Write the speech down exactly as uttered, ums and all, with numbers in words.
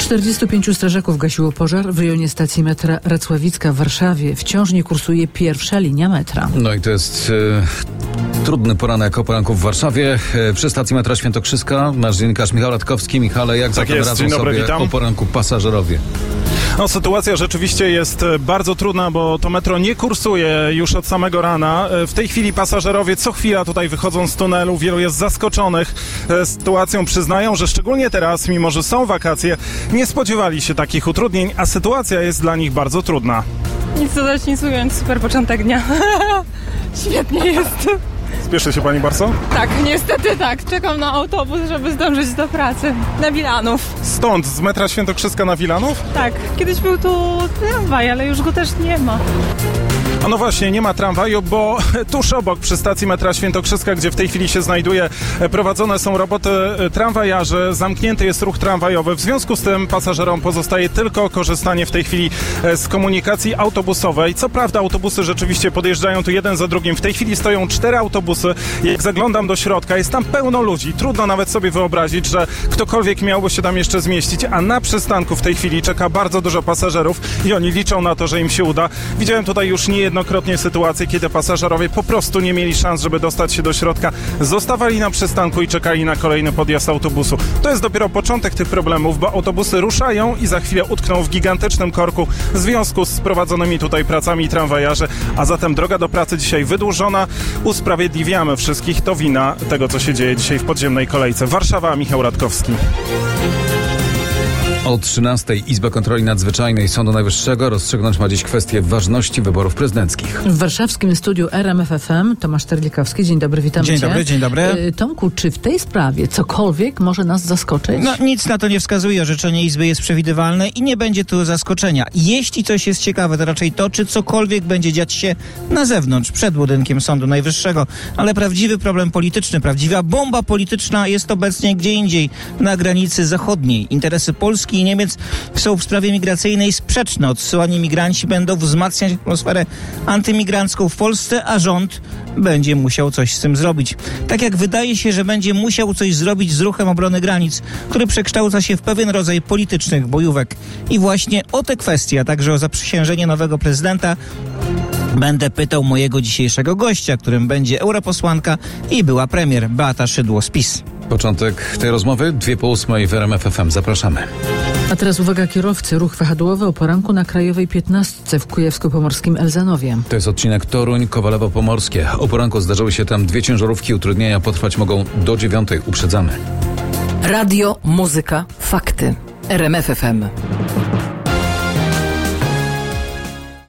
czterdziestu pięciu strażaków gasiło pożar w rejonie stacji metra Racławicka w Warszawie. Wciąż nie kursuje pierwsza linia metra. No i to jest e, trudny poranek o poranku w Warszawie. E, przy stacji metra Świętokrzyska nasz dziennikarz Michał Radkowski. Michale, jak tak zatem jest. radzą Dzień dobry, sobie witam. o poranku pasażerowie? No, sytuacja rzeczywiście jest bardzo trudna, bo to metro nie kursuje już od samego rana. W tej chwili pasażerowie co chwila tutaj wychodzą z tunelu. Wielu jest zaskoczonych sytuacją. Przyznają, że szczególnie teraz, mimo że są wakacje, nie spodziewali się takich utrudnień, a sytuacja jest dla nich bardzo trudna. Nic dodać, nic ująć. Super początek dnia. Świetnie jest. Spieszy się pani bardzo? Tak, niestety tak. Czekam na autobus, żeby zdążyć do pracy. Na Wilanów. Stąd, z metra Świętokrzyska na Wilanów? Tak. Kiedyś był tu tramwaj, ale już go też nie ma. A no właśnie, nie ma tramwaju, bo tuż obok przy stacji metra Świętokrzyska, gdzie w tej chwili się znajduje, prowadzone są roboty tramwajarzy, zamknięty jest ruch tramwajowy. W związku z tym pasażerom pozostaje tylko korzystanie w tej chwili z komunikacji autobusowej. Co prawda autobusy rzeczywiście podjeżdżają tu jeden za drugim. W tej chwili stoją cztery autobusy. Jak zaglądam do środka, jest tam pełno ludzi. Trudno nawet sobie wyobrazić, że ktokolwiek miałby się tam jeszcze zmieścić, a na przystanku w tej chwili czeka bardzo dużo pasażerów i oni liczą na to, że im się uda. Widziałem tutaj już niejednokrotnie sytuacje, kiedy pasażerowie po prostu nie mieli szans, żeby dostać się do środka. Zostawali na przystanku i czekali na kolejny podjazd autobusu. To jest dopiero początek tych problemów, bo autobusy ruszają i za chwilę utkną w gigantycznym korku w związku z prowadzonymi tutaj pracami tramwajarzy, a zatem droga do pracy dzisiaj wydłużona. Usprawiedliwiamy wszystkich, to wina tego, co się dzieje dzisiaj w podziemnej kolejce. Warszawa, Michał Radkowski. O trzynastej Izba Kontroli Nadzwyczajnej Sądu Najwyższego rozstrzygnąć ma dziś kwestię ważności wyborów prezydenckich. W warszawskim studiu R M F F M Tomasz Terlikowski. Dzień dobry, witamy Dzień cię. dobry, dzień dobry. Tomku, czy w tej sprawie cokolwiek może nas zaskoczyć? No nic na to nie wskazuje. Orzeczenie Izby jest przewidywalne i nie będzie tu zaskoczenia. Jeśli coś jest ciekawe, to raczej to, czy cokolwiek będzie dziać się na zewnątrz, przed budynkiem Sądu Najwyższego. Ale prawdziwy problem polityczny, prawdziwa bomba polityczna jest obecnie gdzie indziej, na granicy zachodniej. Interesy Polski i Niemiec są w sprawie migracyjnej sprzeczne. Odsyłani migranci będą wzmacniać atmosferę antymigrancką w Polsce, a rząd będzie musiał coś z tym zrobić. Tak jak wydaje się, że będzie musiał coś zrobić z ruchem obrony granic, który przekształca się w pewien rodzaj politycznych bojówek. I właśnie o te kwestie, a także o zaprzysiężenie nowego prezydenta będę pytał mojego dzisiejszego gościa, którym będzie europosłanka i była premier Beata Szydło z PiS. Początek tej rozmowy, dwie po ósmej w R M F F M. Zapraszamy. A teraz uwaga kierowcy. Ruch wahadłowy o poranku na Krajowej piętnastce w Kujawsko-Pomorskim Elzanowie. To jest odcinek Toruń-Kowalewo-Pomorskie. O poranku zdarzyły się tam dwie ciężarówki. Utrudnienia potrwać mogą do dziewiątej. Uprzedzamy. Radio, muzyka, fakty. R M F F M.